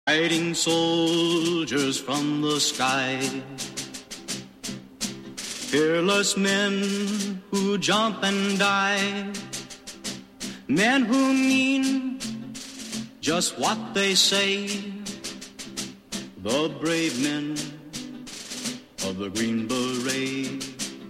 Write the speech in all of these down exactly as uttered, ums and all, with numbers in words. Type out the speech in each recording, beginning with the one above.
Fighting soldiers from the sky, fearless men who jump and die, men who mean just what they say, the brave men of the Green Beret,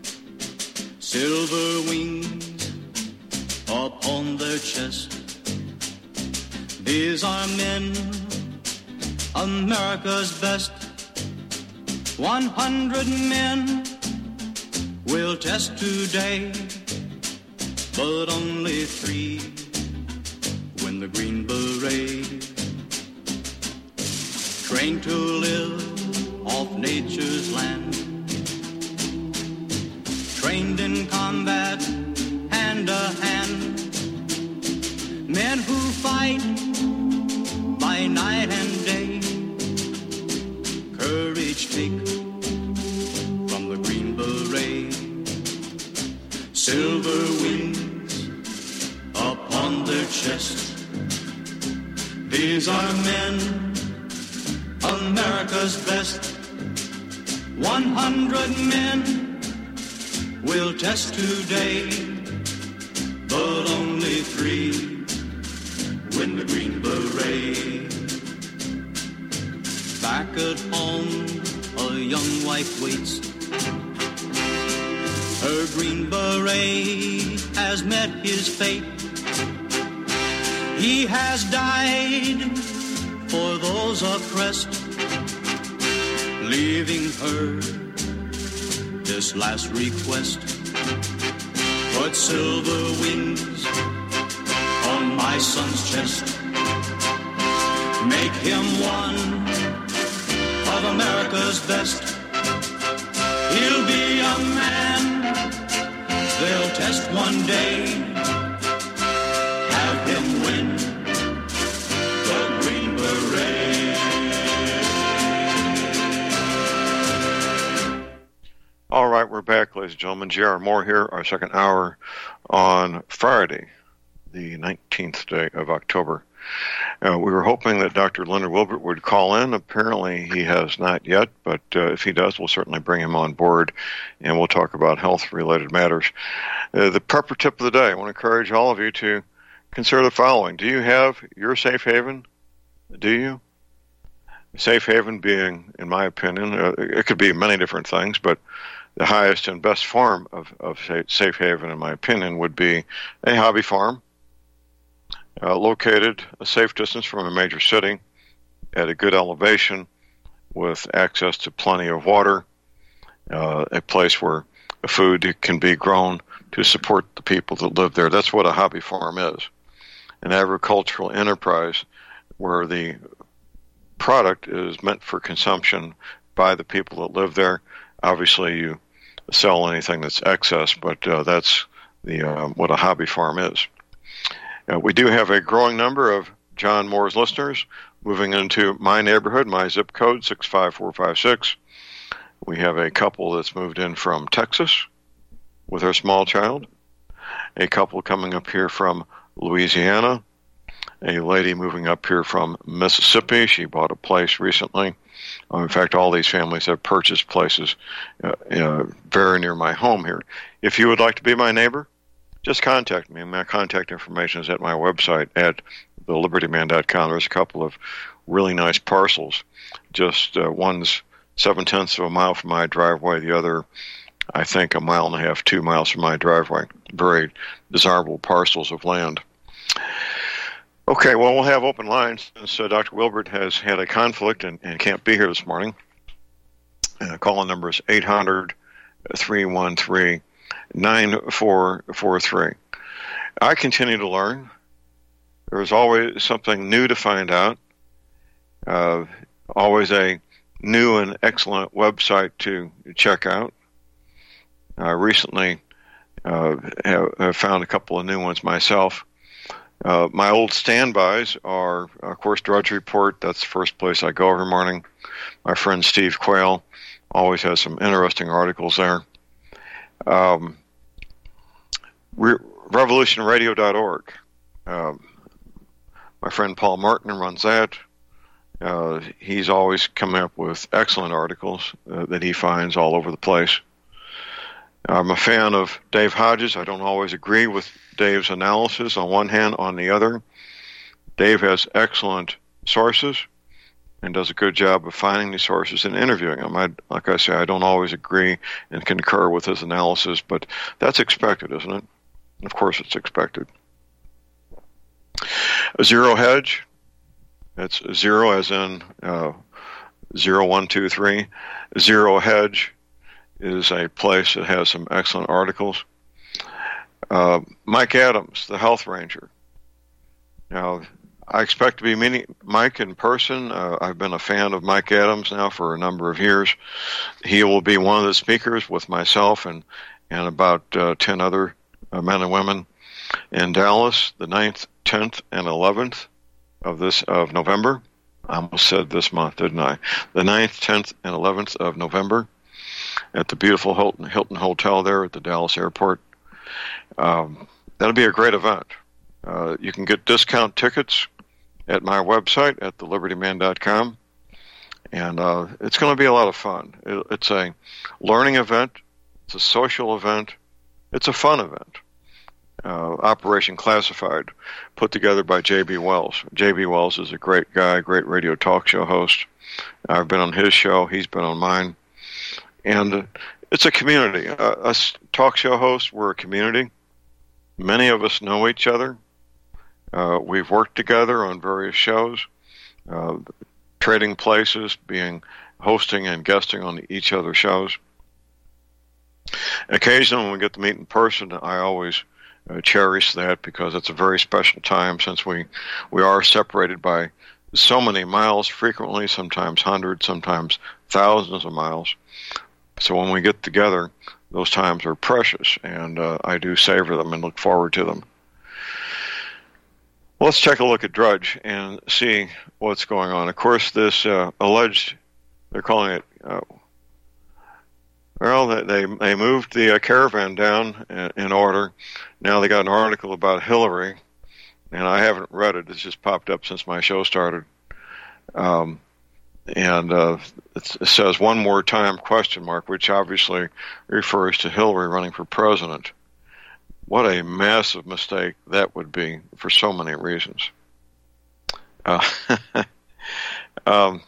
silver wings upon their chest. These are men, America's best. One hundred men will test today, but only three win the Green Beret. Trained to live off nature's land, trained in combat hand to hand, men who fight by night and day, courage take from the Green Beret, silver wings upon their chest. These are men, America's best. One hundred men will test today, but only three win the Green Beret. Back at home, a young wife waits. Her Green Beret has met his fate. He has died for those oppressed, leaving her this last request. Put silver wings on my son's chest. Make him one of America's best. He'll be a man they'll test one day. Have him win the Green Beret. All right, we're back, ladies and gentlemen. J R. Moore here, our second hour on Friday, the nineteenth day of October. Uh, we were hoping that Doctor Leonard Wilbert would call in. Apparently he has not yet, but uh, if he does, we'll certainly bring him on board, and we'll talk about health-related matters. Uh, the prepper tip of the day, I want to encourage all of you to consider the following. Do you have your safe haven? Do you? Safe haven being, in my opinion, uh, it could be many different things, but the highest and best form of, of safe haven, in my opinion, would be a hobby farm, uh, located a safe distance from a major city, at a good elevation, with access to plenty of water, uh, a place where food can be grown to support the people that live there. That's what a hobby farm is, an agricultural enterprise where the product is meant for consumption by the people that live there. Obviously, you sell anything that's excess, but uh, that's the uh, what a hobby farm is. Uh, we do have a growing number of John Moore's listeners moving into my neighborhood, my zip code, six five four five six. We have a couple that's moved in from Texas with their small child, a couple coming up here from Louisiana, a lady moving up here from Mississippi. She bought a place recently. In fact, all these families have purchased places uh, uh, very near my home here. If you would like to be my neighbor, just contact me. My contact information is at my website at the liberty man dot com. There's a couple of really nice parcels. Just uh, one's seven-tenths of a mile from my driveway. The other, I think, a mile and a half, two miles from my driveway. Very desirable parcels of land. Okay, well, we'll have open lines since uh, Doctor Wilbert has had a conflict and, and can't be here this morning. Uh, call-in number is eight hundred, three one three, nine four four three. I continue to learn. There's always something new to find out. Uh, always a new and excellent website to check out. I recently uh, have, have found a couple of new ones myself. Uh, my old standbys are, of course, Drudge Report. That's the first place I go every morning. My friend Steve Quayle always has some interesting articles there. Um, revolution radio dot org. Um, my friend Paul Martin runs that. Uh, he's always coming up with excellent articles uh, that he finds all over the place. I'm a fan of Dave Hodges. I don't always agree with Dave's analysis on one hand. On the other, Dave has excellent sources and does a good job of finding these sources and interviewing them. I, like I say, I don't always agree and concur with his analysis, but that's expected, isn't it? Of course it's expected. A Zero Hedge, that's zero as in uh, zero, one, two, three. Zero Hedge is a place that has some excellent articles. Uh, Mike Adams, the Health Ranger. Now, I expect to be meeting Mike in person. Uh, I've been a fan of Mike Adams now for a number of years. He will be one of the speakers with myself and, and about uh, ten other uh, men and women in Dallas, the ninth, tenth, and eleventh of this of November. I almost said this month, didn't I? The ninth, tenth, and eleventh of November at the beautiful Hilton, Hilton Hotel there at the Dallas airport. Um, that'll be a great event. Uh, you can get discount tickets at my website at the liberty man dot com, and uh, it's going to be a lot of fun. It, it's a learning event. It's a social event. It's a fun event. Uh, Operation Classified, put together by J B. Wells. J B. Wells is a great guy, great radio talk show host. I've been on his show. He's been on mine. And uh, it's a community. Uh, us talk show hosts, we're a community. Many of us know each other. Uh, we've worked together on various shows, uh, trading places, being hosting and guesting on each other's shows. Occasionally, when we get to meet in person, I always uh, cherish that because it's a very special time since we, we are separated by so many miles frequently, sometimes hundreds, sometimes thousands of miles. So when we get together, those times are precious, and uh, I do savor them and look forward to them. Well, let's take a look at Drudge and see what's going on. Of course, this uh, alleged, they're calling it, uh, well, they they moved the uh, caravan down in, in order. Now they got an article about Hillary, and I haven't read it. It's just popped up since my show started. Um, and uh, it, it says one more time question mark, which obviously refers to Hillary running for president. What a massive mistake that would be for so many reasons. Uh, um,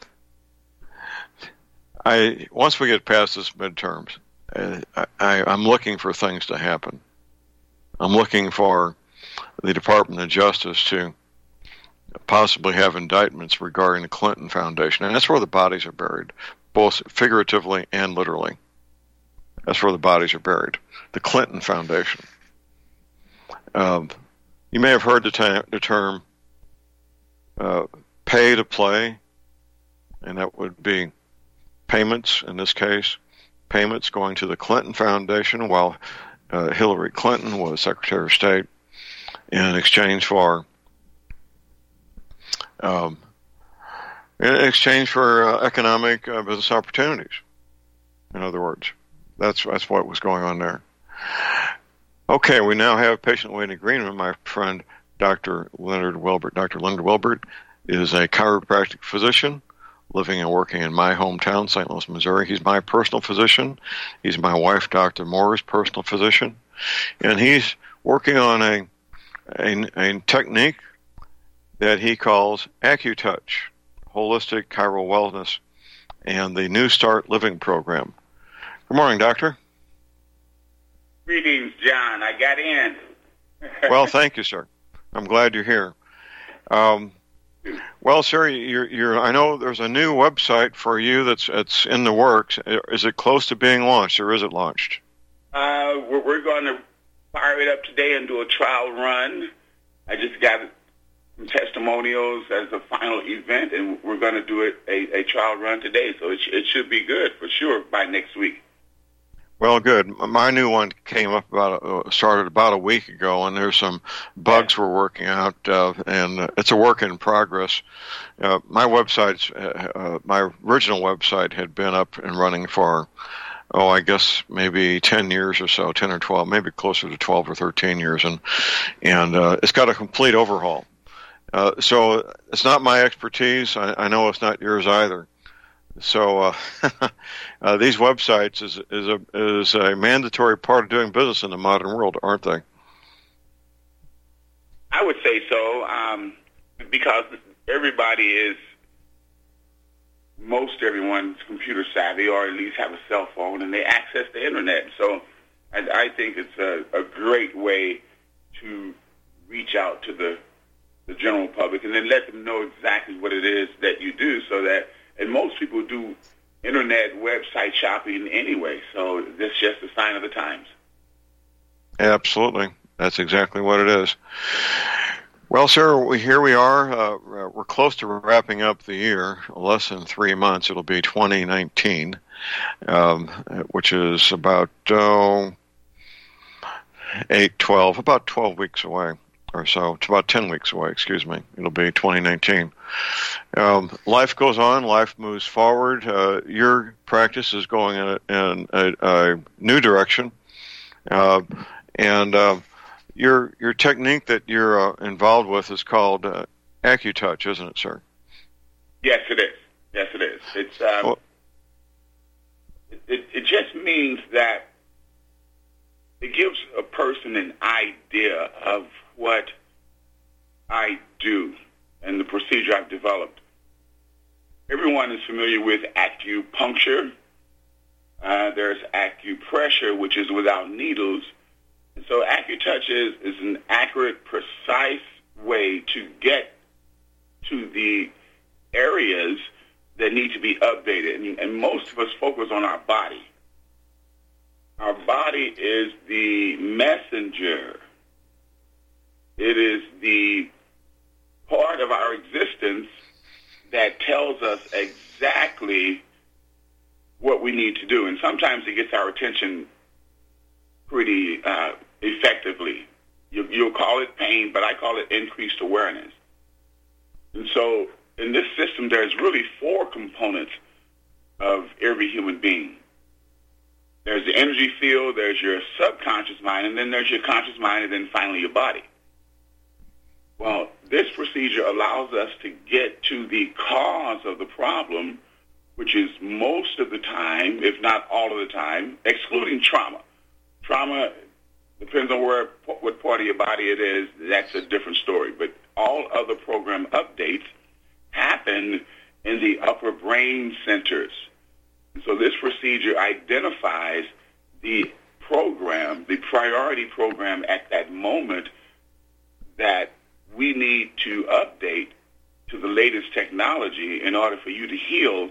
I once we get past this midterms, I, I, I'm looking for things to happen. I'm looking for the Department of Justice to possibly have indictments regarding the Clinton Foundation, and that's where the bodies are buried, both figuratively and literally. That's where the bodies are buried, the Clinton Foundation. Um, you may have heard the, ta- the term uh, pay to play, and that would be payments, in this case, payments going to the Clinton Foundation while uh, Hillary Clinton was Secretary of State in exchange for um, in exchange for uh, economic uh, business opportunities. In other words, that's that's what was going on there. Okay, we now have patient waiting agreement. My friend, Doctor Leonard Wilbert. Doctor Leonard Wilbert is a chiropractic physician living and working in my hometown, Saint Louis, Missouri. He's my personal physician. He's my wife, Doctor Moore's personal physician. And he's working on a, a, a technique that he calls AccuTouch, Holistic Chiro Wellness, and the New Start Living Program. Good morning, Doctor. Greetings, John. I got in. Well, thank you, sir. I'm glad you're here. Um, well, sir, you're, you're, I know there's a new website for you that's it's in the works. Is it close to being launched, or is it launched? Uh, we're, we're going to fire it up today and do a trial run. I just got some testimonials as a final event, and we're going to do it a, a trial run today. So it, sh- it should be good for sure by next week. Well, good. My new one came up about uh, started about a week ago, and there's some bugs we're working out, uh, and it's a work in progress. Uh, my website's uh, uh, my original website had been up and running for, oh, I guess maybe ten years or so, ten or twelve, maybe closer to twelve or thirteen years, and and uh, it's got a complete overhaul. Uh, so it's not my expertise. I, I know it's not yours either. So uh, uh, these websites is is a is a mandatory part of doing business in the modern world, aren't they? I would say so, um, because everybody is, most everyone's computer savvy, or at least have a cell phone, and they access the internet. So I, I think it's a, a great way to reach out to the the general public, and then let them know exactly what it is that you do, so that, and most people do internet website shopping anyway, so that's just a sign of the times. Absolutely. That's exactly what it is. Well, sir, we, here we are. Uh, we're close to wrapping up the year, less than three months. It'll be twenty nineteen, um, which is about oh, eight, twelve, about twelve weeks away. Or so. It's about ten weeks away, excuse me. It'll be twenty nineteen. Um, life goes on. Life moves forward. Uh, your practice is going in a, in a, a new direction. Uh, and uh, your your technique that you're uh, involved with is called uh, AccuTouch, isn't it, sir? Yes, it is. Yes, it is. It's um, well, it, it just means that it gives a person an idea of what I do and the procedure I've developed. Everyone is familiar with acupuncture. Uh, there's acupressure, which is without needles. And so AccuTouch is, is an accurate, precise way to get to the areas that need to be updated. And, and most of us focus on our body. Our body is the messenger. It is the part of our existence that tells us exactly what we need to do. And sometimes it gets our attention pretty uh, effectively. You, you'll call it pain, but I call it increased awareness. And so in this system, there's really four components of every human being. There's the energy field, there's your subconscious mind, and then there's your conscious mind, and then finally your body. Well, this procedure allows us to get to the cause of the problem, which is most of the time, if not all of the time, excluding trauma. Trauma depends on where, what part of your body it is. That's a different story. But all other program updates happen in the upper brain centers. And so this procedure identifies the program, the priority program at that moment that we need to update to the latest technology in order for you to heal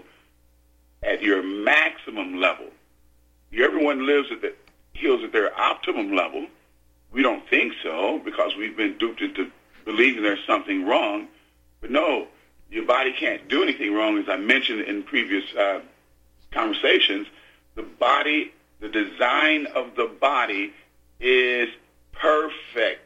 at your maximum level. Everyone lives at the, heals at their optimum level. We don't think so because we've been duped into believing there's something wrong. But no, your body can't do anything wrong. As I mentioned in previous uh, conversations, the body, the design of the body is perfect.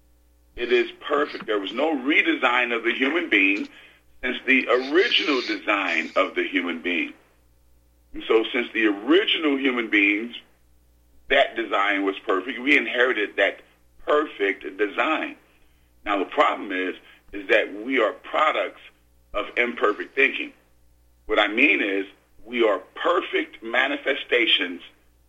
It is perfect. There was no redesign of the human being since the original design of the human being. And so since the original human beings, that design was perfect, we inherited that perfect design. Now the problem is, is that we are products of imperfect thinking. What I mean is we are perfect manifestations.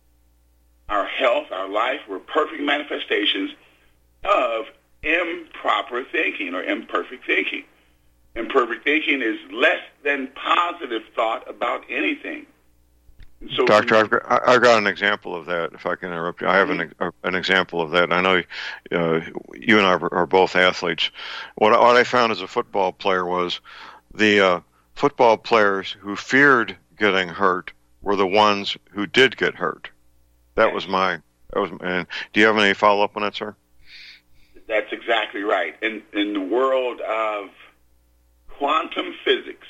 Our health, our life, we're perfect manifestations of improper thinking or imperfect thinking. Imperfect thinking is less than positive thought about anything. And so Doctor, I've got, I've got an example of that, if I can interrupt you. I have mm-hmm. an, an example of that. I know uh, you and I are both athletes. What, what I found as a football player was the uh, football players who feared getting hurt were the ones who did get hurt. That yes. was my, that was, and do you have any follow-up on that, sir? That's exactly right. In, in the world of quantum physics,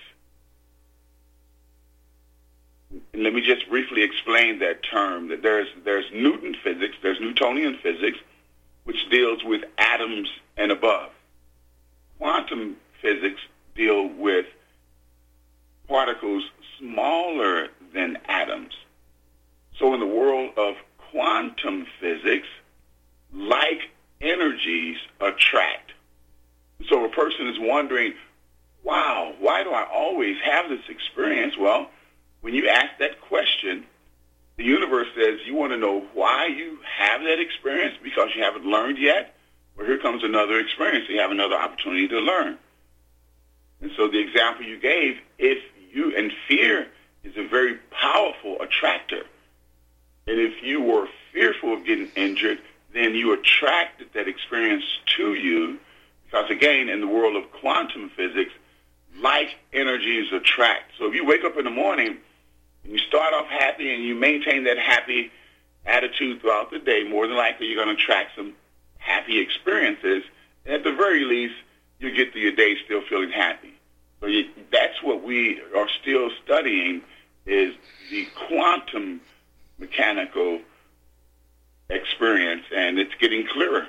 let me just briefly explain that term. That there's there's Newton physics, there's Newtonian physics, which deals with atoms and above. Quantum physics deal with particles smaller than atoms. So in the world of quantum physics, like energies attract. So a person is wondering, wow, why do I always have this experience? Well, when you ask that question, the universe says you want to know why you have that experience because you haven't learned yet. Well, here comes another experience. You have another opportunity to learn. And so the example you gave, if you, and fear is a very powerful attractor. And if you were fearful of getting injured, then you attracted that experience to you because, again, in the world of quantum physics, like energies attract. So if you wake up in the morning and you start off happy and you maintain that happy attitude throughout the day, more than likely you're going to attract some happy experiences. And at the very least, you get through your day still feeling happy. So you, that's what we are still studying is the quantum mechanical experience, and it's getting clearer.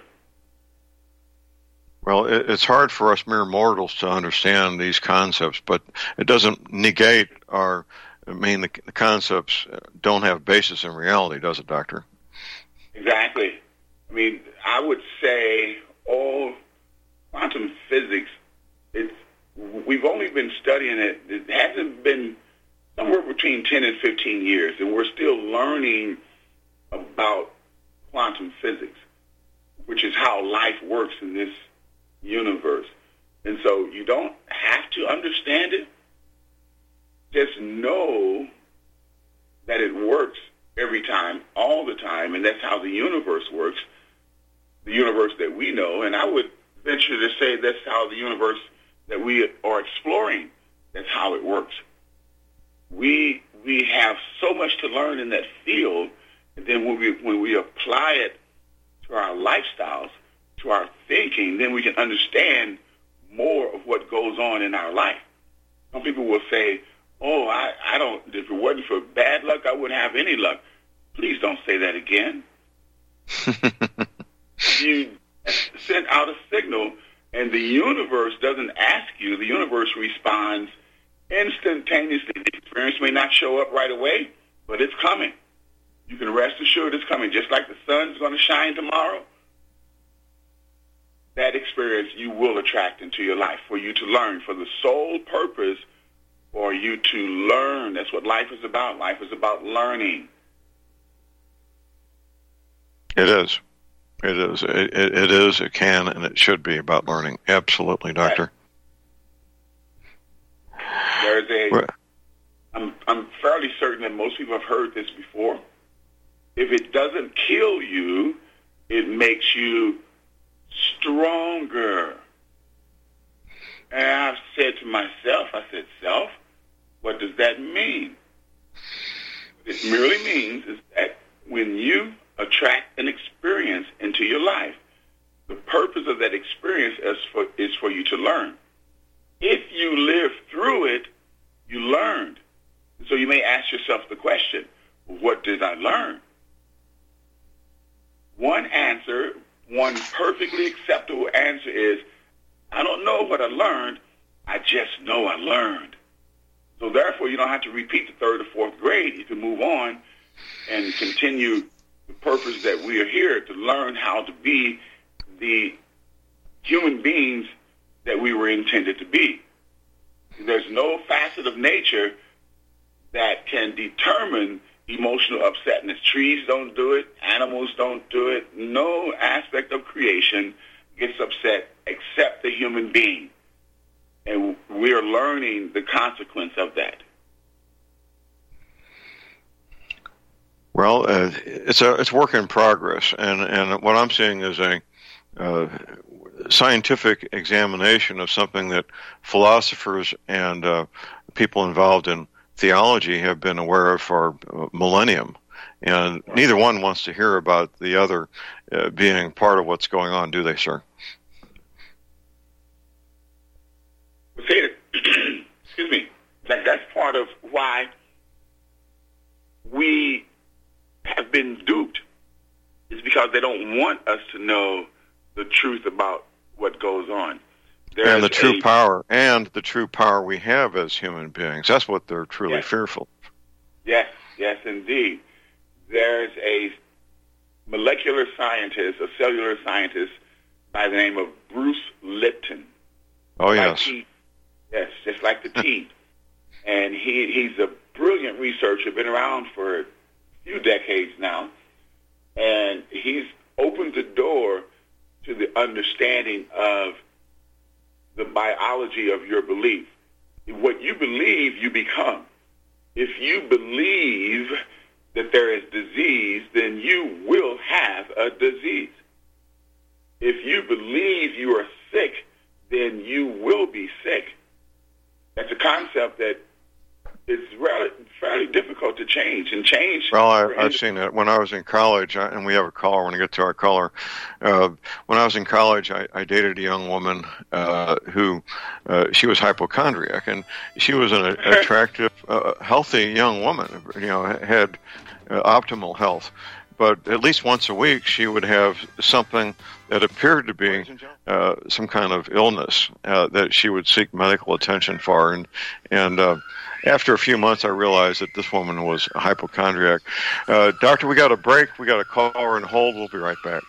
Well, it's hard for us mere mortals to understand these concepts, but it doesn't negate our, I mean, the, the concepts don't have basis in reality, does it, Doctor? Exactly. I mean, I would say all quantum physics, it's, we've only been studying it, it hasn't been somewhere between ten and fifteen years, and we're still learning about quantum physics, which is how life works in this universe. And so you don't have to understand it. Just know that it works every time, all the time, and that's how the universe works, the universe that we know. And I would venture to say that's how the universe that we are exploring, that's how it works. We we have so much to learn in that field, and then when we when we apply it to our lifestyles, to our thinking, then we can understand more of what goes on in our life. Some people will say, oh, I, I don't, if it wasn't for bad luck, I wouldn't have any luck. Please don't say that again. You sent out a signal, and the universe doesn't ask you. The universe responds instantaneously. The experience may not show up right away, but it's coming. You can rest assured it's coming. Just like the sun's going to shine tomorrow, that experience you will attract into your life for you to learn, for the sole purpose for you to learn. That's what life is about. Life is about learning. It is. It is. It, it, it is, it can, and it should be about learning. Absolutely, Doctor. There's a, I'm, I'm fairly certain that most people have heard this before. If it doesn't kill you, it makes you stronger. And I've said to myself, I said, self, what does that mean? What it merely means is that when you attract an experience into your life, the purpose of that experience is for, is for you to learn. If you live through it, you learned. So you may ask yourself the question, what did I learn? One answer, one perfectly acceptable answer is, I don't know what I learned, I just know I learned. So therefore, you don't have to repeat the third or fourth grade. You can move on and continue the purpose that we are here to learn how to be the human beings that we were intended to be. There's no facet of nature that can determine emotional upsetness. Trees don't do it. Animals don't do it. No aspect of creation gets upset except the human being. And we're learning the consequence of that. Well, uh, it's a it's work in progress, and, and what I'm seeing is a uh, scientific examination of something that philosophers and uh, people involved in theology have been aware of for a millennium, and neither one wants to hear about the other uh, being part of what's going on, do they, sir? Excuse me. That, that's part of why we have been duped, is because they don't want us to know the truth about what goes on. There's and the true a, power, and the true power we have as human beings. That's what they're truly yes. fearful of. Yes, yes, indeed. There's a molecular scientist, a cellular scientist by the name of Bruce Lipton. Oh, like yes. he, yes, just like the tea. And he he's a brilliant researcher, been around for a few decades now. And he's opened the door to the understanding of the biology of your belief. What you believe, you become. If you believe that there is disease, then you will have a disease. If you believe you are sick, then you will be sick. That's a concept that is fairly, fairly difficult to change. And change. Well, I, I've seen it. When I was in college, I, and we have a caller when we get to our caller. Uh, when I was in college, I, I dated a young woman uh, who, uh, she was hypochondriac, and she was an attractive, uh, healthy young woman, you know, had uh, optimal health. But at least once a week, she would have something that appeared to be uh, some kind of illness uh, that she would seek medical attention for. And, and uh, after a few months, I realized that this woman was a hypochondriac. Uh, doctor, we got a break. We got a caller and hold. We'll be right back.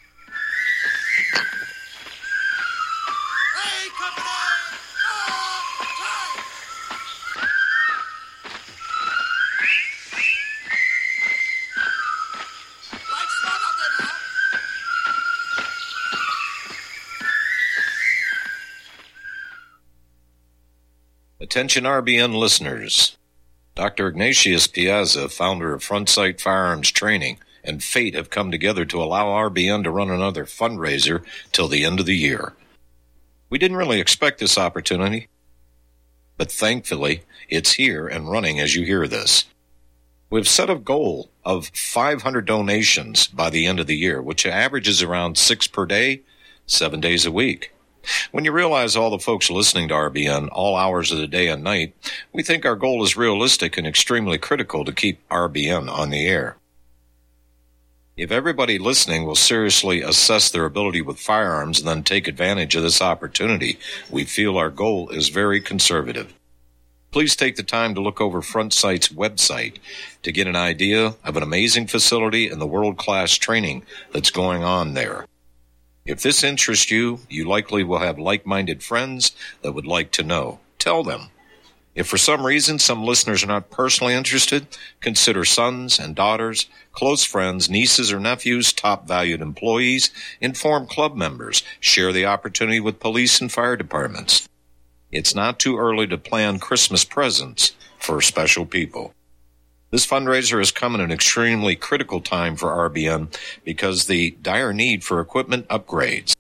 Attention R B N listeners. Doctor Ignatius Piazza, founder of Front Sight Firearms Training, and Fate have come together to allow R B N to run another fundraiser till the end of the year. We didn't really expect this opportunity, but thankfully it's here and running as you hear this. We've set a goal of five hundred donations by the end of the year, which averages around six per day, seven days a week. When you realize all the folks listening to R B N all hours of the day and night, we think our goal is realistic and extremely critical to keep R B N on the air. If everybody listening will seriously assess their ability with firearms and then take advantage of this opportunity, we feel our goal is very conservative. Please take the time to look over Front Sight's website to get an idea of an amazing facility and the world-class training that's going on there. If this interests you, you likely will have like-minded friends that would like to know. Tell them. If for some reason some listeners are not personally interested, consider sons and daughters, close friends, nieces or nephews, top valued employees, inform club members, share the opportunity with police and fire departments. It's not too early to plan Christmas presents for special people. This fundraiser has come at an extremely critical time for R B N because the dire need for equipment upgrades.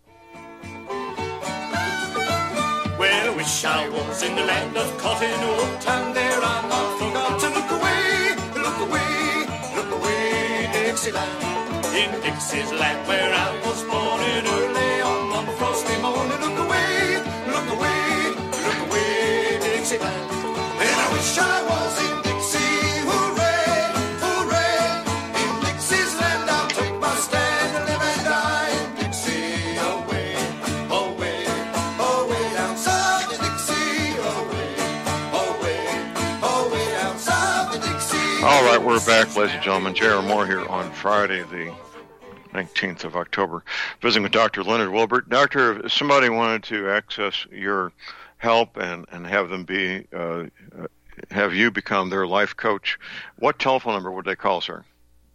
Well, I wish I was in the land of cotton wool, and there I not forgot to look away, look away, look away, Dixieland. In Dixie's land where I was born in early on one frosty morning, look away, look away, look away, Dixieland. And I wish I was in Dixie, hooray, hooray, in Dixie's land I'll take my stand and live and die in Dixie, away, away, away down south in Dixie, away, away, away down south in Dixie. All right, we're back, ladies and gentlemen. J R. Moore here on Friday, the nineteenth of October, visiting with Doctor Leonard Wilbert. Doctor, if somebody wanted to access your help and, and have them be, uh, have you become their life coach, what telephone number would they call, sir?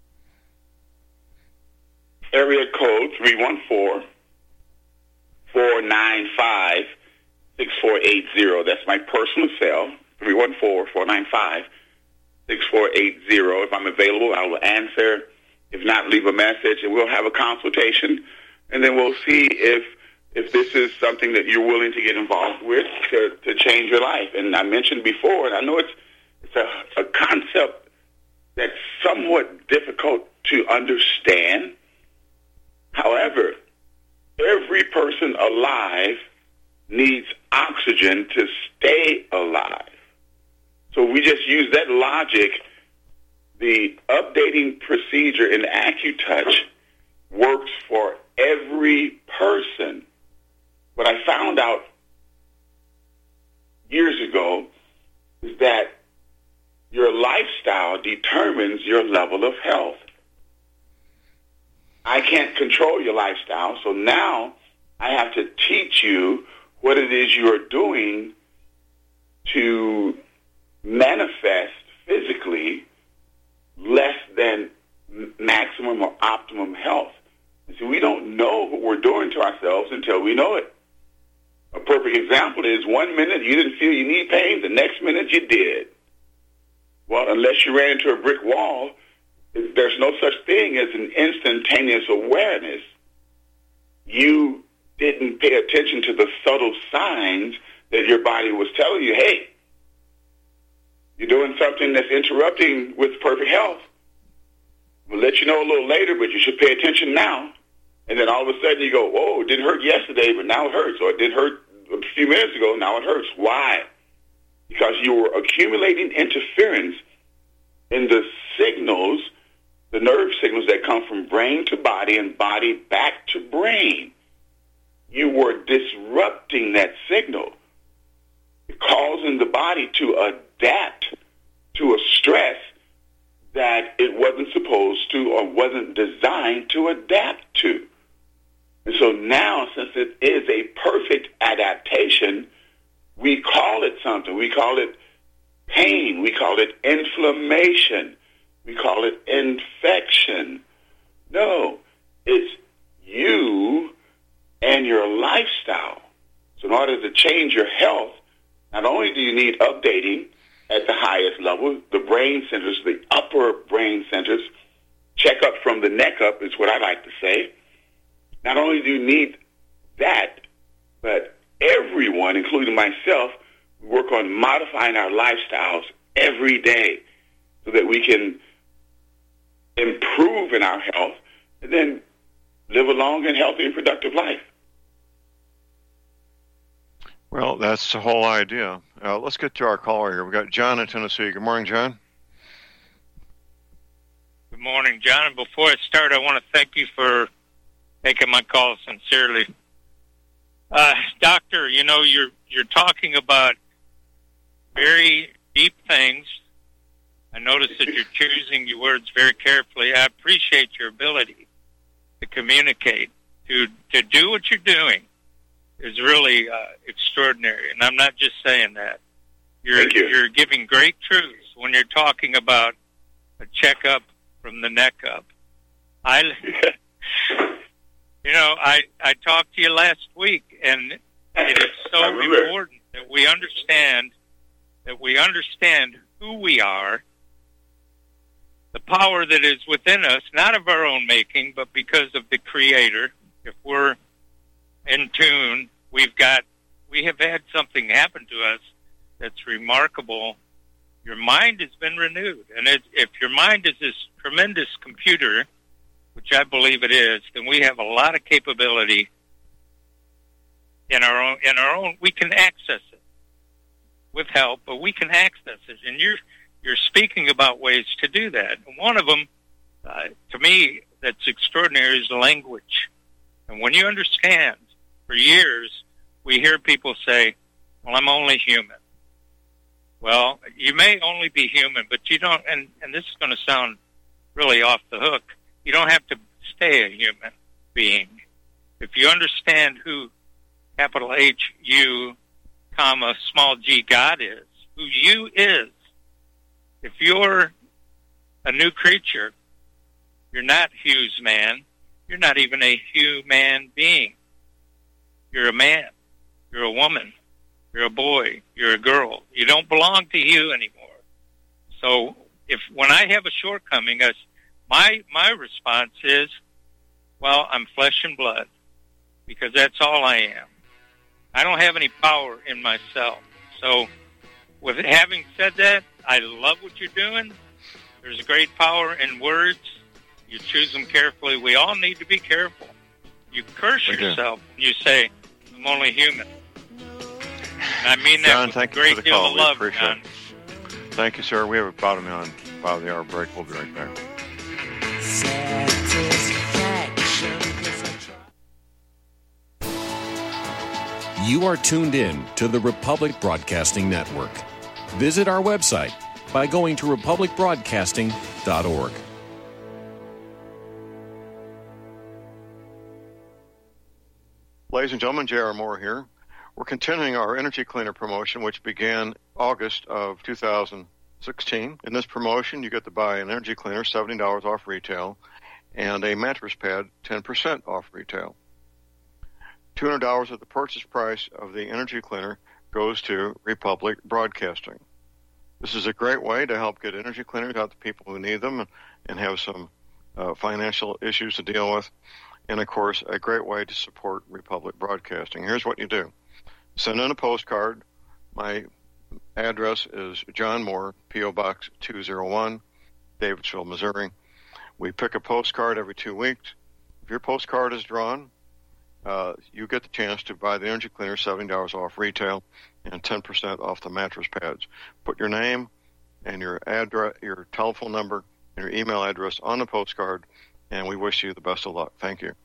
Area code three one four, four nine five, six four eight zero. That's my personal cell, three one four, four nine five, six four eight zero. If I'm available, I will answer. If not, leave a message, and we'll have a consultation, and then we'll see if if this is something that you're willing to get involved with to, to change your life. And I mentioned before, and I know it's it's a, a concept that's somewhat difficult to understand. However, every person alive needs oxygen to stay alive. So we just use that logic. The updating procedure in AccuTouch works for every person. What I found out years ago is that your lifestyle determines your level of health. I can't control your lifestyle, so now I have to teach you what it is you are doing to manifest physically less than maximum or optimum health. And so we don't know what we're doing to ourselves until we know it. A perfect example is one minute you didn't feel your knee pain, the next minute you did. Well, unless you ran into a brick wall, there's no such thing as an instantaneous awareness. You didn't pay attention to the subtle signs that your body was telling you, hey, you're doing something that's interrupting with perfect health. We'll let you know a little later, but you should pay attention now. And then all of a sudden you go, whoa, it didn't hurt yesterday, but now it hurts. Or it didn't hurt a few minutes ago, now it hurts. Why? Because you were accumulating interference in the signals, the nerve signals that come from brain to body and body back to brain. You were disrupting that signal, causing the body to adapt to a stress that it wasn't supposed to or wasn't designed to adapt to. And so now, since it is a perfect adaptation, we call it something. We call it pain. We call it inflammation. We call it infection. No, it's you and your lifestyle. So in order to change your health, not only do you need updating at the highest level, the brain centers, the upper brain centers, check up from the neck up is what I like to say. Not only do you need that, but everyone, including myself, work on modifying our lifestyles every day so that we can improve in our health and then live a long and healthy and productive life. Well, that's the whole idea. Uh, let's get to our caller here. We've got John in Tennessee. Good morning, John. Good morning, John. And before I start, I want to thank you for taking my call sincerely. Uh, doctor, you know, you're you're talking about very deep things. I notice that you're choosing your words very carefully. I appreciate your ability to communicate, to to do what you're doing is really uh, extraordinary. And I'm not just saying that. You're, Thank you. You're giving great truths when you're talking about a checkup from the neck up. I, you know, I, I talked to you last week, and it is so important that we understand that we understand who we are, the power that is within us, not of our own making, but because of the Creator. If we're in tune, we've got, we have had something happen to us that's remarkable. Your mind has been renewed. And it, if your mind is this tremendous computer, which I believe it is, then we have a lot of capability in our own, in our own, we can access it with help, but we can access it. And you're, you're speaking about ways to do that. And one of them, uh, to me, that's extraordinary is language. And when you understand, for years, we hear people say, well, I'm only human. Well, you may only be human, but you don't, and, and this is going to sound really off the hook, you don't have to stay a human being. If you understand who capital H U, comma, small g God is, who you is, if you're a new creature, you're not Hugh's man, you're not even a human being. You're a man. You're a woman. You're a boy. You're a girl. You don't belong to you anymore. So if when I have a shortcoming, I, my my response is, well, I'm flesh and blood, because that's all I am. I don't have any power in myself. So with having said that, I love what you're doing. There's great power in words. You choose them carefully. We all need to be careful. You curse we yourself when you say, I'm only human. And I mean that John, with thank a great you for the deal call. of We love, appreciate John. it. Thank you, sir. We have about a minute, about the hour break. We'll be right back. You are tuned in to the Republic Broadcasting Network. Visit our website by going to republic broadcasting dot org. Ladies and gentlemen, J R. Moore here. We're continuing our Energy Cleaner promotion, which began August of two thousand sixteen. In this promotion, you get to buy an Energy Cleaner, seventy dollars off retail, and a mattress pad, ten percent off retail. two hundred dollars of the purchase price of the Energy Cleaner goes to Republic Broadcasting. This is a great way to help get energy cleaners out to people who need them and have some uh, financial issues to deal with. And, of course, a great way to support Republic Broadcasting. Here's what you do. Send in a postcard. My address is John Moore, P O. Box two oh one, Davidsville, Missouri. We pick a postcard every two weeks. If your postcard is drawn, uh, you get the chance to buy the Energy Cleaner, seventy dollars off retail, and ten percent off the mattress pads. Put your name and your address, your telephone number, and your email address on the postcard, and we wish you the best of luck. Thank you.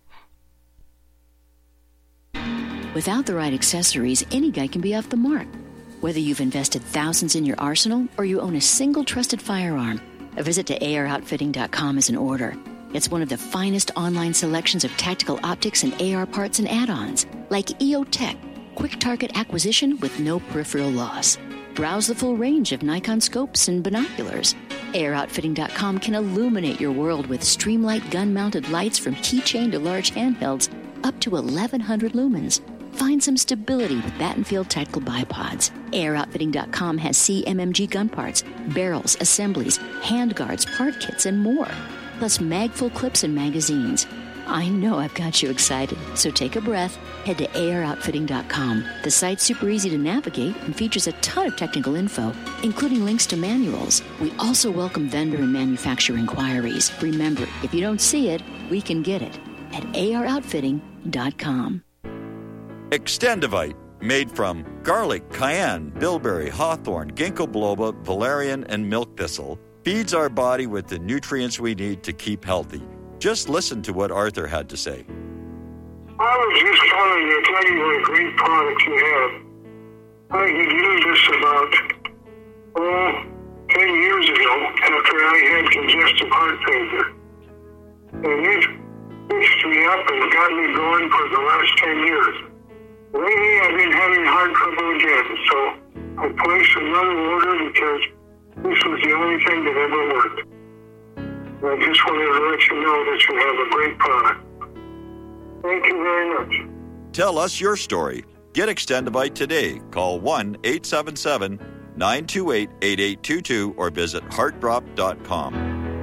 Without the right accessories, any guy can be off the mark. Whether you've invested thousands in your arsenal or you own a single trusted firearm, a visit to A R outfitting dot com is in order. It's one of the finest online selections of tactical optics and A R parts and add-ons, like E O Tech, quick target acquisition with no peripheral loss. Browse the full range of Nikon scopes and binoculars. A R outfitting dot com can illuminate your world with Streamlight gun-mounted lights from keychain to large handhelds up to eleven hundred lumens. Find some stability with Battenfield Tactical Bipods. A R outfitting dot com has C M M G gun parts, barrels, assemblies, handguards, part kits, and more. Plus mag-full clips and magazines. I know I've got you excited, so take a breath. Head to A R outfitting dot com. The site's super easy to navigate and features a ton of technical info, including links to manuals. We also welcome vendor and manufacturer inquiries. Remember, if you don't see it, we can get it at A R outfitting dot com. Extendivite, made from garlic, cayenne, bilberry, hawthorn, ginkgo biloba, valerian, and milk thistle, feeds our body with the nutrients we need to keep healthy. Just listen to what Arthur had to say. I was just calling to tell you what a great product you have. I had used this about, oh, ten years ago after I had congestive heart failure. And it fixed me up and got me going for the last ten years. Lately, I've been having heart trouble again, so I placed another order because this was the only thing that ever worked. And I just wanted to let you know that you have a great product. Thank you very much. Tell us your story. Get Extendivite today. Call one eight seven seven, nine two eight, eight eight two two or visit heart drop dot com.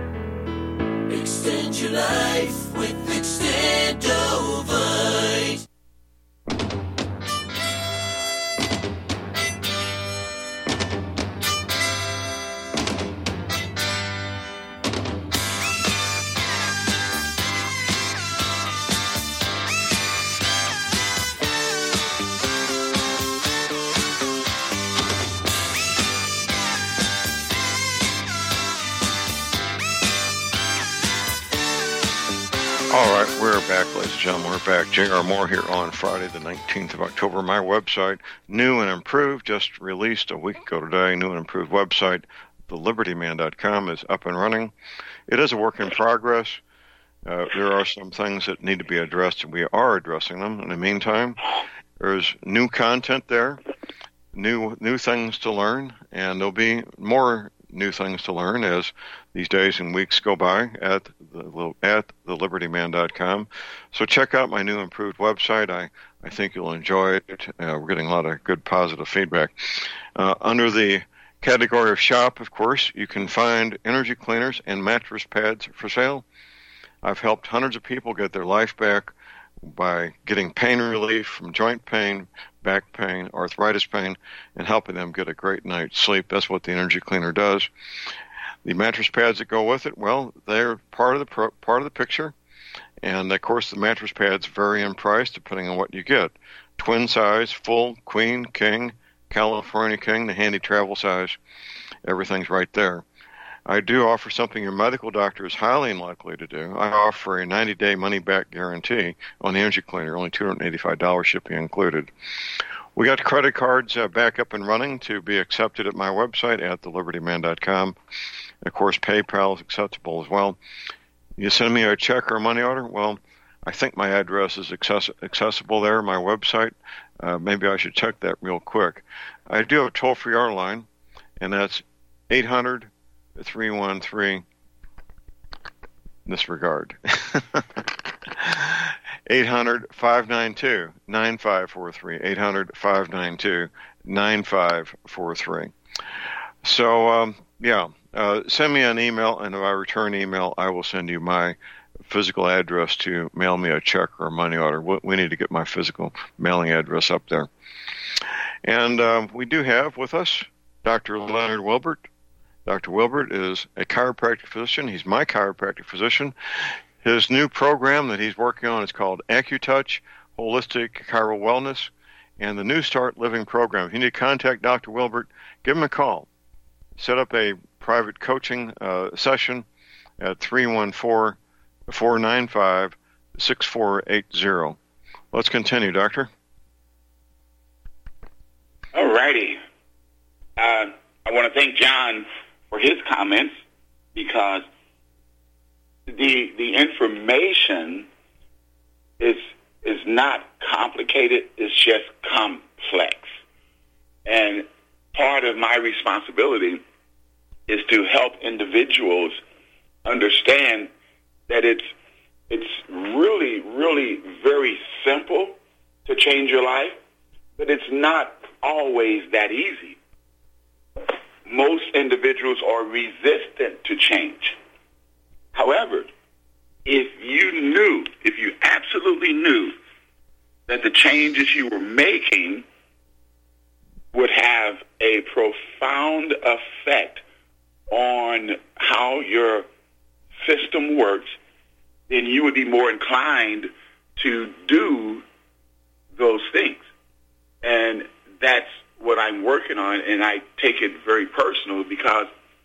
Extend your life with Extendivite. All right, we're back, ladies and gentlemen. We're back. J R Moore here on Friday, the nineteenth of October. My website, new and improved, just released a week ago today. New and improved website, the liberty man dot com, is up and running. It is a work in progress. Uh, there are some things that need to be addressed, and we are addressing them. In the meantime, there's new content there, new new things to learn, and there'll be more new things to learn as these days and weeks go by at the at the liberty man dot com. So check out my new improved website. I, I think you'll enjoy it. Uh, we're getting a lot of good positive feedback. Uh, under the category of shop, of course, you can find energy cleaners and mattress pads for sale. I've helped hundreds of people get their life back by getting pain relief from joint pain, back pain, arthritis pain, and helping them get a great night's sleep. That's what the Energy Cleaner does. The mattress pads that go with it, well, they're part of the pro- part of the picture. And, of course, the mattress pads vary in price depending on what you get. Twin size, full, queen, king, California king, the handy travel size, everything's right there. I do offer something your medical doctor is highly unlikely to do. I offer a ninety-day money-back guarantee on the Energy Cleaner, only two hundred eighty-five dollars shipping included. We got credit cards uh, back up and running to be accepted at my website at the liberty man dot com. Of course, PayPal is acceptable as well. You send me a check or a money order, well, I think my address is access- accessible there, my website. Uh, maybe I should check that real quick. I do have a toll-free R line, and that's eight hundred, three one three, disregard. eight hundred, five nine two, nine five four three. eight hundred, five nine two, nine five four three. So, um, yeah, uh, send me an email, and if I return email, I will send you my physical address to mail me a check or a money order. We need to get my physical mailing address up there. And um, we do have with us Doctor Leonard Wilbert. Doctor Wilbert is a chiropractic physician. He's my chiropractic physician. His new program that he's working on is called AccuTouch, Holistic Chiro Wellness, and the New Start Living program. If you need to contact Doctor Wilbert, give him a call. Set up a private coaching uh, session at three one four, four nine five, six four eight zero. Let's continue, Doctor. All righty. Uh, I want to thank John for his comments, because the the information is is not complicated. It's just complex. And part of my responsibility is to help individuals understand that it's it's really, really very simple to change your life, but it's not always that easy. Most individuals are resistant to change. However, if you knew, if you absolutely knew that the changes you were making would have a profound effect on how your system works, then you would be more inclined to do those things. And that's what I'm working on, and I take it very personal, because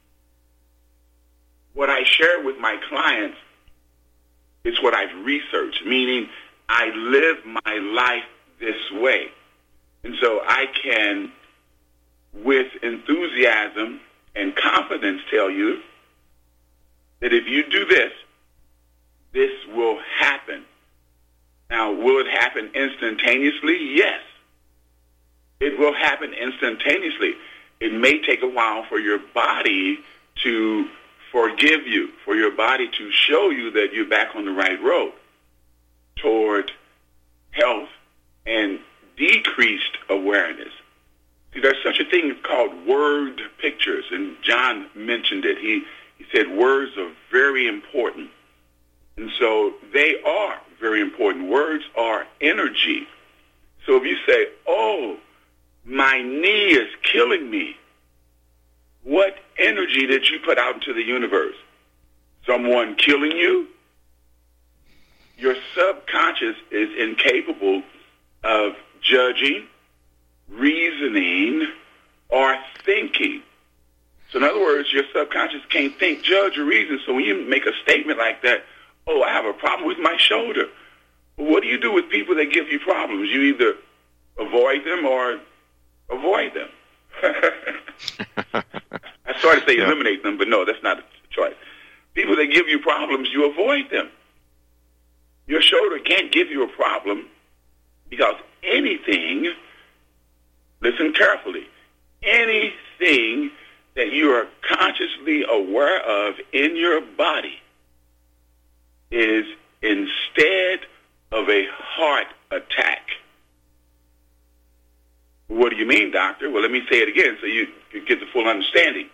what I share with my clients is what I've researched, meaning I live my life this way. And so I can, with enthusiasm and confidence, tell you that if you do this, this will happen. Now, will it happen instantaneously? Yes. It will happen instantaneously. It may take a while for your body to forgive you, for your body to show you that you're back on the right road toward health and decreased awareness. See, there's such a thing called word pictures, and John mentioned it. He, he said words are very important. And so they are very important. Words are energy. So if you say, oh, my knee is killing me, what energy did you put out into the universe? Someone killing you? Your subconscious is incapable of judging, reasoning, or thinking. So in other words, your subconscious can't think, judge, or reason. So when you make a statement like that, oh, I have a problem with my shoulder. Well, what do you do with people that give you problems? You either avoid them or avoid them. I started to say yeah. eliminate them, but no, that's not a choice. People that give you problems, you avoid them. Your shoulder can't give you a problem, because anything, listen carefully, anything that you are consciously aware of in your body is instead of a heart attack. What do you mean, doctor? Well, let me say it again so you, you get the full understanding.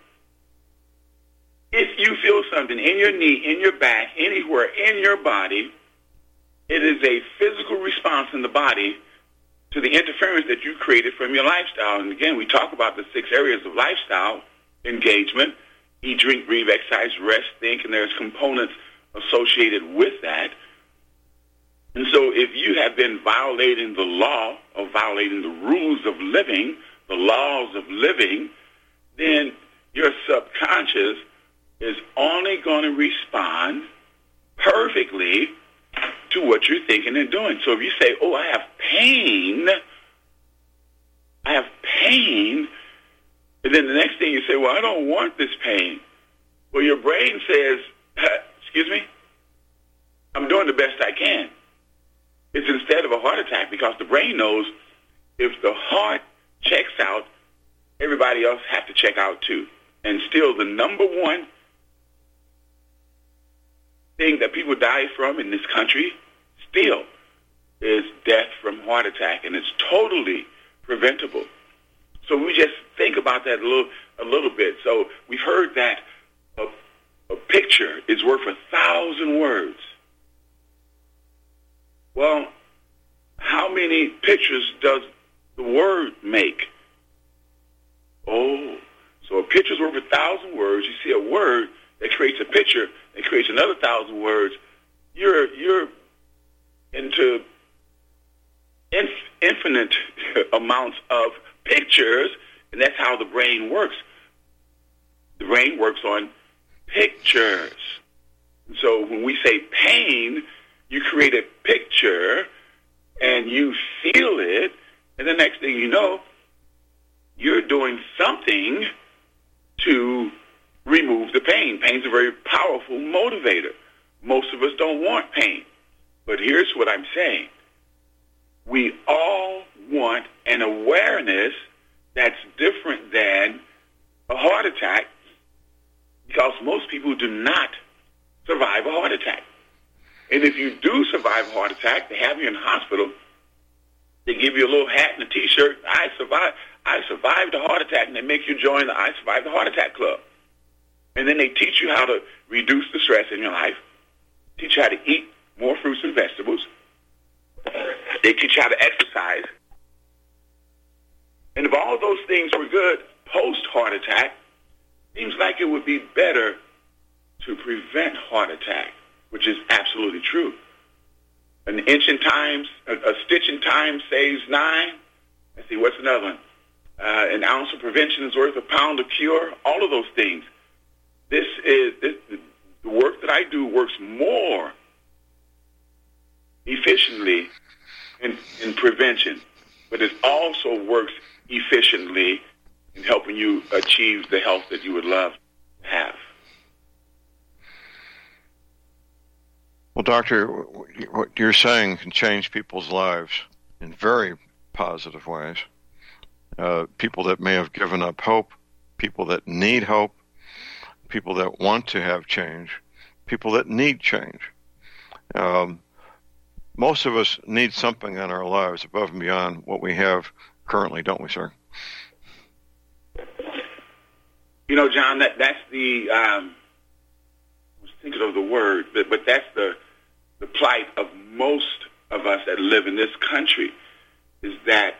If you feel something in your knee, in your back, anywhere in your body, it is a physical response in the body to the interference that you created from your lifestyle. And again, we talk about the six areas of lifestyle engagement: eat, drink, breathe, exercise, rest, think, and there's components associated with that. And so if you have been violating the law or violating the rules of living, the laws of living, then your subconscious is only going to respond perfectly to what you're thinking and doing. So if you say, oh, I have pain, I have pain, and then the next thing you say, well, I don't want this pain. Well, your brain says, excuse me, I'm doing the best I can. It's instead of a heart attack, because the brain knows if the heart checks out, everybody else has to check out too. And still, the number one thing that people die from in this country still is death from heart attack, and it's totally preventable. So we just think about that a little, a little bit. So we've heard that a, a picture is worth a thousand words. Well, how many pictures does the word make? Oh, so a picture's worth a thousand words. You see a word that creates a picture that creates another thousand words. You're you're into inf- infinite amounts of pictures, and that's how the brain works. The brain works on pictures. And so when we say pain, you create a picture, and you feel it, and the next thing you know, you're doing something to remove the pain. Pain's a very powerful motivator. Most of us don't want pain. But here's what I'm saying. We all want an awareness that's different than a heart attack, because most people do not survive a heart attack. And if you do survive a heart attack, they have you in the hospital, they give you a little hat and a T-shirt. I survived. I survived a heart attack, and they make you join the I Survived the Heart Attack Club. And then they teach you how to reduce the stress in your life, teach you how to eat more fruits and vegetables. They teach you how to exercise. And if all of those things were good post-heart attack, seems like it would be better to prevent heart attack, which is absolutely true. An inch in time, a, a stitch in time saves nine. Let's see, what's another one? Uh, an ounce of prevention is worth a pound of cure. All of those things. This is this, the work that I do works more efficiently in, in prevention, but it also works efficiently in helping you achieve the health that you would love to have. Well, Doctor, what you're saying can change people's lives in very positive ways. Uh, people that may have given up hope, people that need hope, people that want to have change, people that need change. Um, most of us need something in our lives above and beyond what we have currently, don't we, sir? You know, John, that that's the, um, I was thinking of the word, but, but that's the, the plight of most of us that live in this country, is that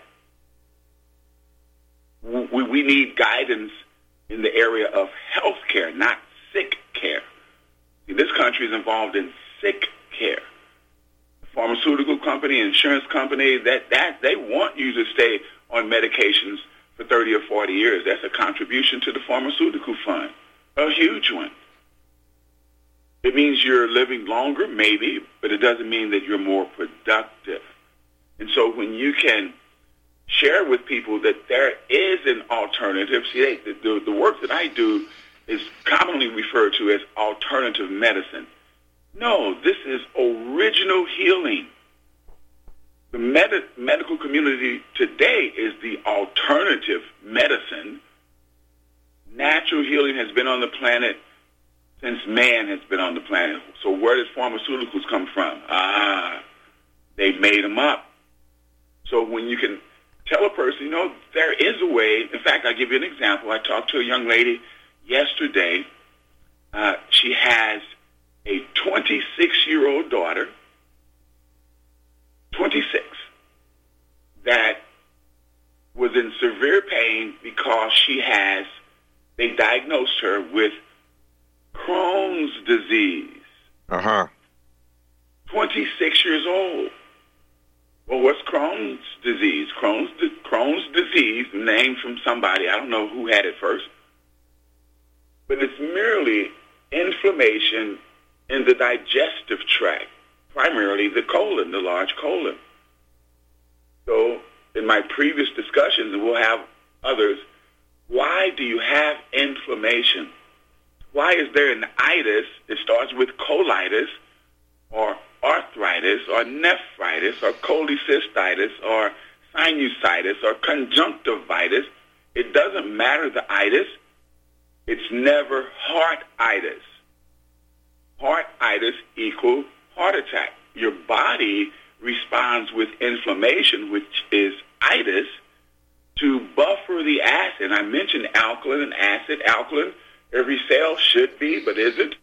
we, we need guidance in the area of health care, not sick care. See, this country is involved in sick care. The pharmaceutical company, insurance company, that, that they want you to stay on medications for thirty or forty years. That's a contribution to the pharmaceutical fund, a huge one. It means you're living longer, maybe, but it doesn't mean that you're more productive. And so when you can share with people that there is an alternative, see, the, the, the work that I do is commonly referred to as alternative medicine. No, this is original healing. The med- medical community today is the alternative medicine. Natural healing has been on the planet since man has been on the planet. So where does pharmaceuticals come from? Ah, they made them up. So when you can tell a person, you know, there is a way. In fact, I'll give you an example. I talked to a young lady yesterday. Uh, she has a twenty-six-year-old daughter, twenty-six, that was in severe pain because she has, they diagnosed her with Crohn's disease. Uh-huh. twenty-six years old. Well, what's Crohn's disease? Crohn's, Crohn's disease, named from somebody. I don't know who had it first. But it's merely inflammation in the digestive tract, primarily the colon, the large colon. So in my previous discussions, and we'll have others, why do you have inflammation? Why is there an itis that starts with colitis or arthritis or nephritis or cholecystitis or sinusitis or conjunctivitis. It doesn't matter the itis. It's never heart-itis. Heart-itis equals heart attack. Your body responds with inflammation, which is itis, to buffer the acid. I mentioned alkaline and acid. Alkaline, every cell should be, but isn't.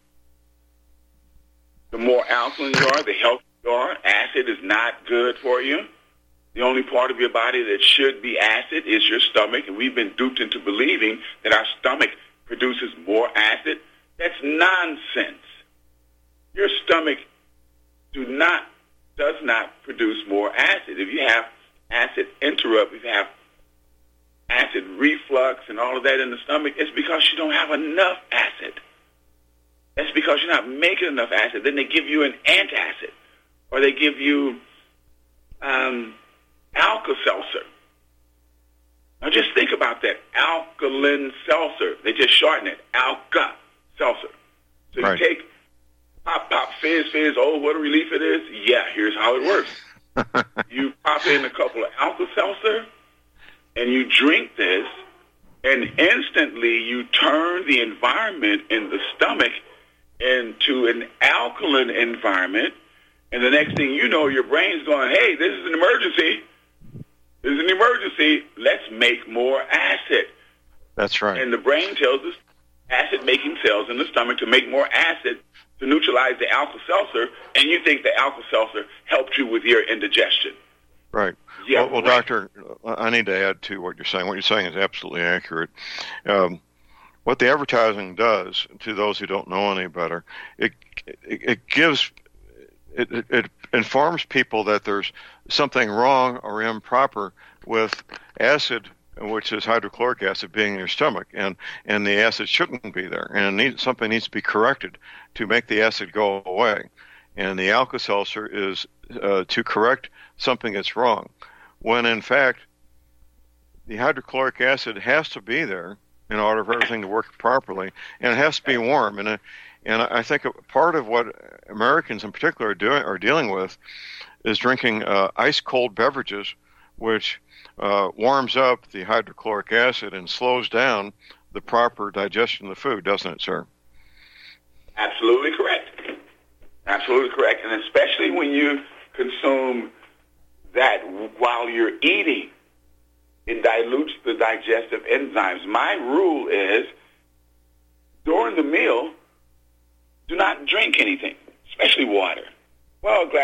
The more alkaline you are, the healthier you are. Acid is not good for you. The only part of your body that should be acid is your stomach, and we've been duped into believing that our stomach produces more acid. That's nonsense. Your stomach do not does not produce more acid. If you have acid interrupt, if you have acid reflux and all of that in the stomach, it's because you don't have enough acid. That's because you're not making enough acid. Then they give you an antacid, or they give you um, Alka-Seltzer. Now just think about that. Alkaline seltzer. They just shorten it. Alka-Seltzer. So right. You take pop, pop, fizz, fizz. Oh, what a relief it is. Yeah, here's how it works. You pop in a couple of Alka-Seltzer, and you drink this, and instantly you turn the environment in the stomach into an alkaline environment, and the next thing you know, your brain's going, hey, this is an emergency. This is an emergency. Let's make more acid. That's right. And the brain tells us acid-making cells in the stomach to make more acid to neutralize the Alka-Seltzer, and you think the Alka-Seltzer helped you with your indigestion. Right. Yeah, well, well right. Doctor, I need to add to what you're saying. What you're saying is absolutely accurate. Um, what the advertising does, to those who don't know any better, it it, it gives, it, it, it informs people that there's something wrong or improper with acid, which is hydrochloric acid, being in your stomach, and, and the acid shouldn't be there, and it needs, something needs to be corrected to make the acid go away. And the Alka-Seltzer is uh, to correct something that's wrong, when in fact the hydrochloric acid has to be there in order for everything to work properly, and it has to be warm. And uh, and I think part of what Americans in particular are doing are dealing with is drinking uh, ice cold beverages, which uh, warms up the hydrochloric acid and slows down the proper digestion of the food, doesn't it, sir? Absolutely correct. Absolutely correct. And especially when you consume that while you're eating, it dilutes the digestive enzymes. My rule is, during the meal, do not drink anything, especially water. Well, glass.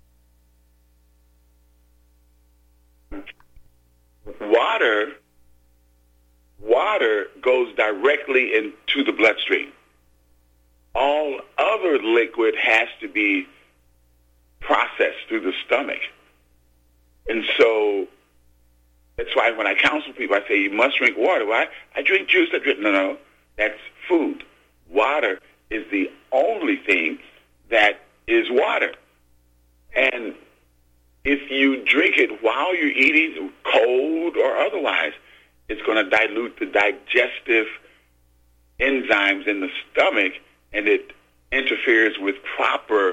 Water, water goes directly into the bloodstream. All other liquid has to be processed through the stomach. And so that's why when I counsel people, I say you must drink water. Why? I drink juice. I drink, no, no, that's food. Water is the only thing that is water. And if you drink it while you're eating, cold or otherwise, it's going to dilute the digestive enzymes in the stomach, and it interferes with proper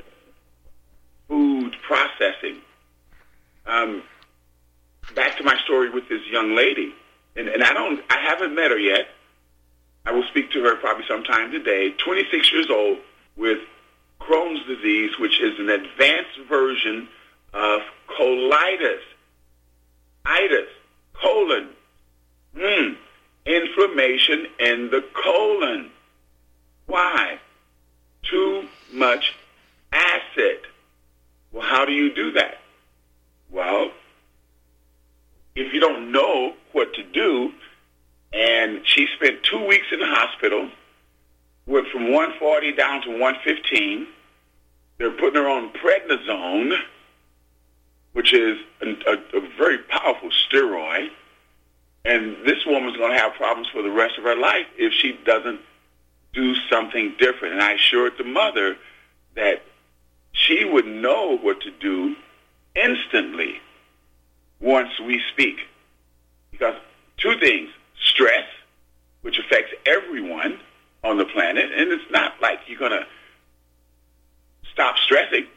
food processing. Um, back to my story with this young lady, and, and I don't, I haven't met her yet. I will speak to her probably sometime today. twenty-six years old with Crohn's disease, which is an advanced version of colitis, itis, colon, mm, inflammation in the colon. Why? Too much acid. Well, how do you do that? Well, if you don't know what to do, and she spent two weeks in the hospital, went from one forty down to one fifteen. They're putting her on prednisone, which is a, a, a very powerful steroid. And this woman's going to have problems for the rest of her life if she doesn't do something different. And I assured the mother that she would know what to do instantly once we speak. Because two things, stress, which affects everyone on the planet, and it's not like you're going to stop stressing.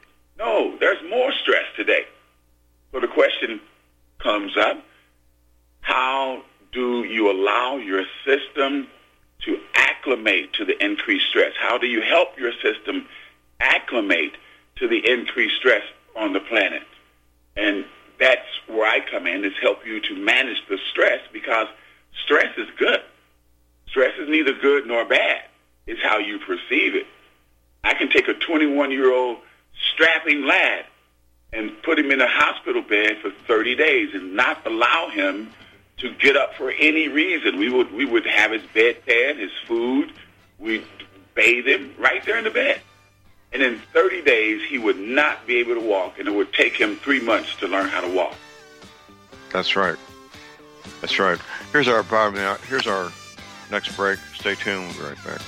No, there's more stress today. So the question comes up, how do you allow your system to acclimate to the increased stress? How do you help your system acclimate to the increased stress on the planet? And that's where I come in, is help you to manage the stress, because stress is good. Stress is neither good nor bad. It's how you perceive it. I can take a twenty-one-year-old strapping lad and put him in a hospital bed for thirty days and not allow him to get up for any reason. We would we would have his bedpan, his food. We'd bathe him right there in the bed. And in thirty days, he would not be able to walk, and it would take him three months to learn how to walk. That's right. That's right. Here's our here's our next break. Stay tuned. We'll be right back.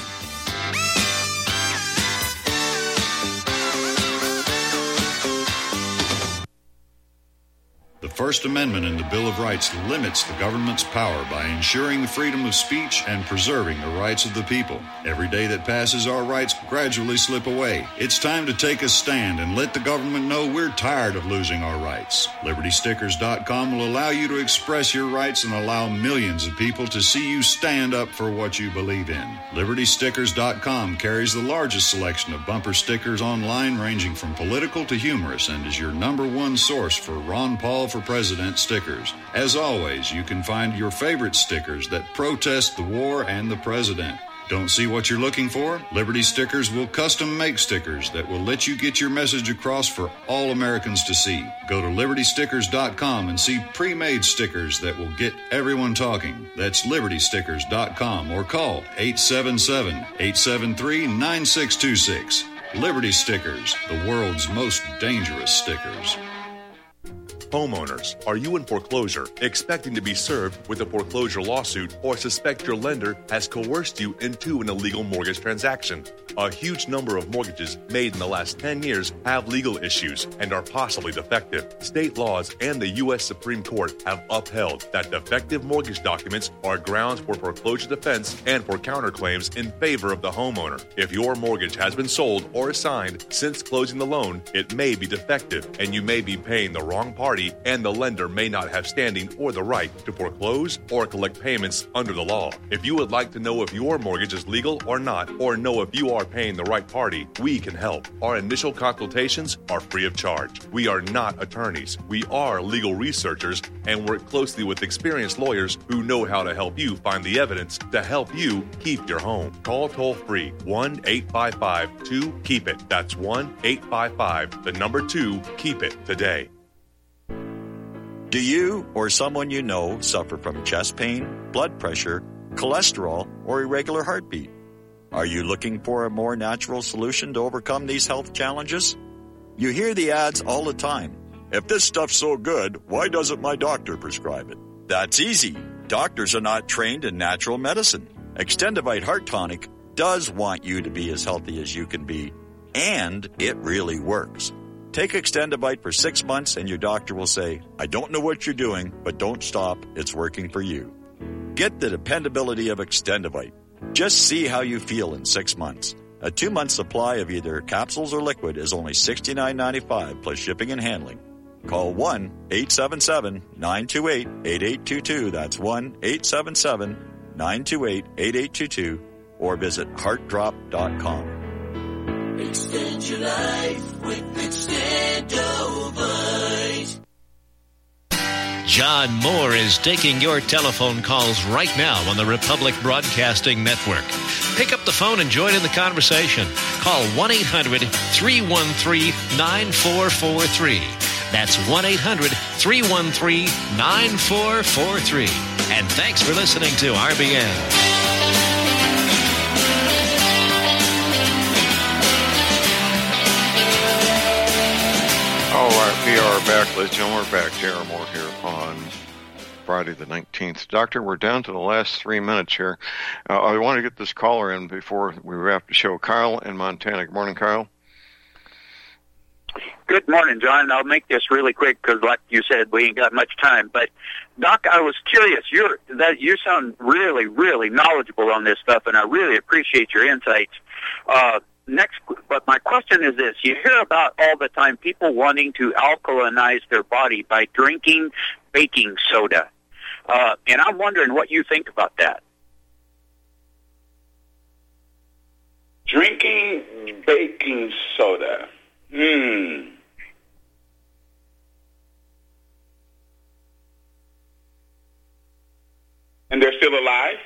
The First Amendment in the Bill of Rights limits the government's power by ensuring the freedom of speech and preserving the rights of the people. Every day that passes, our rights gradually slip away. It's time to take a stand and let the government know we're tired of losing our rights. Liberty Stickers dot com will allow you to express your rights and allow millions of people to see you stand up for what you believe in. Liberty Stickers dot com carries the largest selection of bumper stickers online, ranging from political to humorous, and is your number one source for Ron Paul for President stickers. As always, you can find your favorite stickers that protest the war and the president. Don't see what you're looking for? Liberty Stickers will custom make stickers that will let you get your message across for all Americans to see. Go to Liberty Stickers dot com and see pre-made stickers that will get everyone talking. That's Liberty Stickers dot com, or call eight seven seven, eight seven three, nine six two six. Liberty Stickers, the world's most dangerous stickers. Homeowners, are you in foreclosure, expecting to be served with a foreclosure lawsuit, or suspect your lender has coerced you into an illegal mortgage transaction? A huge number of mortgages made in the last ten years have legal issues and are possibly defective. State laws and the U S Supreme Court have upheld that defective mortgage documents are grounds for foreclosure defense and for counterclaims in favor of the homeowner. If your mortgage has been sold or assigned since closing the loan, it may be defective, and you may be paying the wrong party, and the lender may not have standing or the right to foreclose or collect payments under the law. If you would like to know if your mortgage is legal or not, or know if you are paying the right party, we can help. Our initial consultations are free of charge. We are not attorneys. We are legal researchers and work closely with experienced lawyers who know how to help you find the evidence to help you keep your home. Call toll-free one eight five five two keep it. That's one eight five five, the number two, keep it today. Do you or someone you know suffer from chest pain, blood pressure, cholesterol, or irregular heartbeat? Are you looking for a more natural solution to overcome these health challenges? You hear the ads all the time. If this stuff's so good, why doesn't my doctor prescribe it? That's easy. Doctors are not trained in natural medicine. Extendivite Heart Tonic does want you to be as healthy as you can be, and it really works. Take Extendivite for six months and your doctor will say, I don't know what you're doing, but don't stop. It's working for you. Get the dependability of Extendivite. Just see how you feel in six months. A two-month supply of either capsules or liquid is only sixty-nine ninety-five plus shipping and handling. Call one eight seven seven, nine two eight, eight eight two two. That's one eight seven seven, nine two eight, eight eight two two. Or visit heart drop dot com. Extend your life with Extendovite. John Moore is taking your telephone calls right now on the Republic Broadcasting Network. Pick up the phone and join in the conversation. Call one eight hundred, three one three, nine four four three. That's one eight hundred, three one three, nine four four three. And thanks for listening to R B N. All right, we are back, ladies and gentlemen. We're back. J R. Moore here on Friday the nineteenth. Doctor, we're down to the last three minutes here. Uh, I want to get this caller in before we wrap the show. Kyle in Montana. Good morning, Kyle. Good morning, John. I'll make this really quick because, like you said, we ain't got much time. But, Doc, I was curious. You're that you sound really, really knowledgeable on this stuff, and I really appreciate your insights. Uh, next, but my question is this. You hear about all the time people wanting to alkalinize their body by drinking baking soda. Uh, and I'm wondering what you think about that. Drinking baking soda. Hmm. And they're still alive?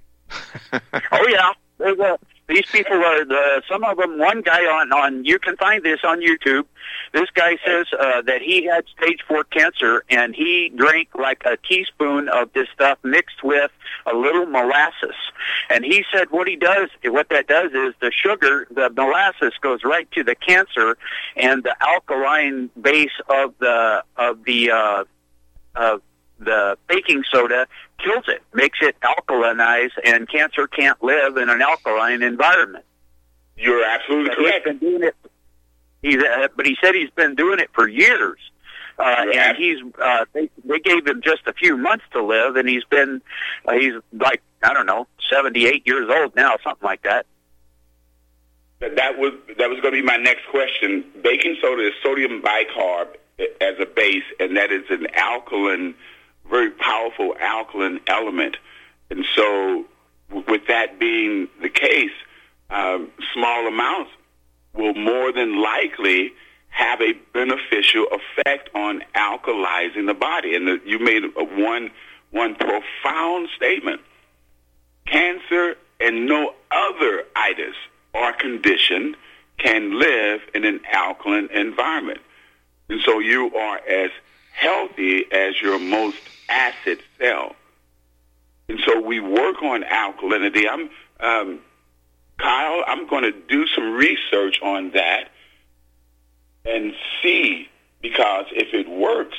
Oh, yeah. There's a, these people are, the, some of them, one guy on, on, you can find this on YouTube. This guy says uh, that he had stage four cancer, and he drank like a teaspoon of this stuff mixed with a little molasses. And he said what he does, what that does is the sugar, the molasses goes right to the cancer, and the alkaline base of the, of the, uh, of the baking soda kills it, makes it alkalinized, and cancer can't live in an alkaline environment. You're absolutely but correct. He's been doing it. He's, uh, but he said he's been doing it for years, uh, and he's. Uh, they, they gave him just a few months to live, and he's been. Uh, he's like I don't know, seventy-eight years old now, something like that. That, that was that was going to be my next question. Baking soda is sodium bicarb as a base, and that is an alkaline. Very powerful alkaline element. And so with that being the case, um, small amounts will more than likely have a beneficial effect on alkalizing the body. And the, you made a one, one profound statement. Cancer and no other itis or condition can live in an alkaline environment. And so you are as healthy as your most acid cell. And so we work on alkalinity. I'm, um, Kyle, I'm going to do some research on that and see, because if it works,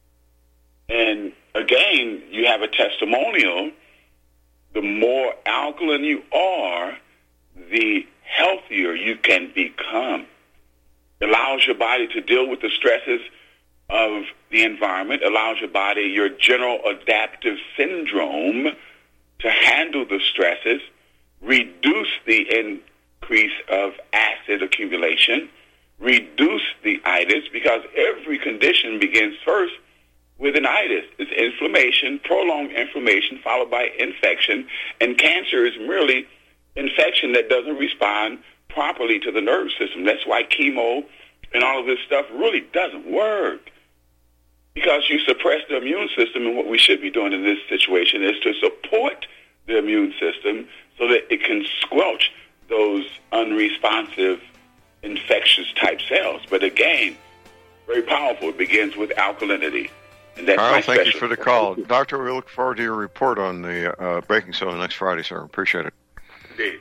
and again, you have a testimonial, the more alkaline you are, the healthier you can become. It allows your body to deal with the stresses of the environment, allows your body, your general adaptive syndrome, to handle the stresses, reduce the increase of acid accumulation, reduce the itis, because every condition begins first with an itis. It's inflammation, prolonged inflammation, followed by infection, and cancer is merely infection that doesn't respond properly to the nervous system. That's why chemo and all of this stuff really doesn't work. Because you suppress the immune system, and what we should be doing in this situation is to support the immune system so that it can squelch those unresponsive infectious type cells. But again, very powerful. It begins with alkalinity. And that's Carl, my thank special. you for the call. Doctor, we look forward to your report on the uh, baking soda next Friday, sir. Appreciate it. Indeed.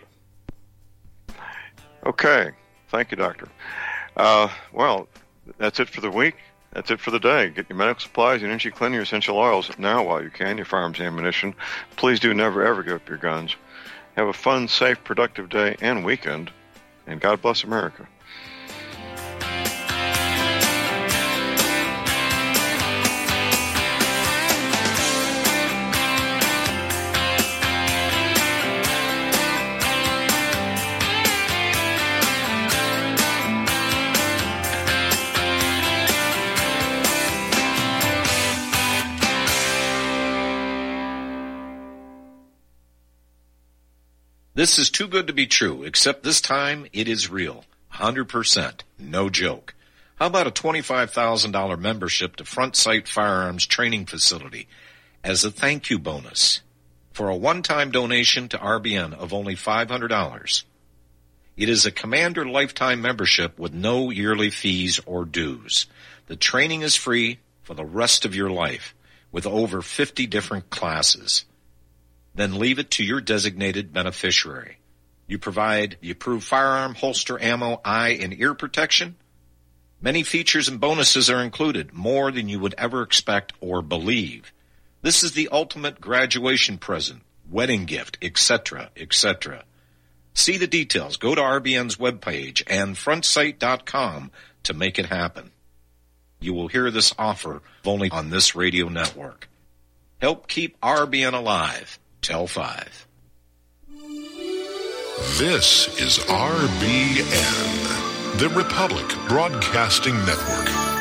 Okay. Thank you, Doctor. Uh, well, that's it for the week. That's it for the day. Get your medical supplies, your energy cleaning, your essential oils now while you can, your firearms, ammunition. Please do never, ever give up your guns. Have a fun, safe, productive day and weekend, and God bless America. This is too good to be true, except this time it is real. one hundred percent. No joke. How about a twenty-five thousand dollars membership to Front Sight Firearms Training Facility as a thank you bonus for a one-time donation to R B N of only five hundred dollars? It is a Commander lifetime membership with no yearly fees or dues. The training is free for the rest of your life with over fifty different classes. Then leave it to your designated beneficiary. You provide the approved firearm, holster, ammo, eye, and ear protection. Many features and bonuses are included, more than you would ever expect or believe. This is the ultimate graduation present, wedding gift, et cetera, et cetera. See the details. Go to R B N's webpage and front sight dot com to make it happen. You will hear this offer only on this radio network. Help keep R B N alive. Tell five. This is R B N, the Republic Broadcasting Network.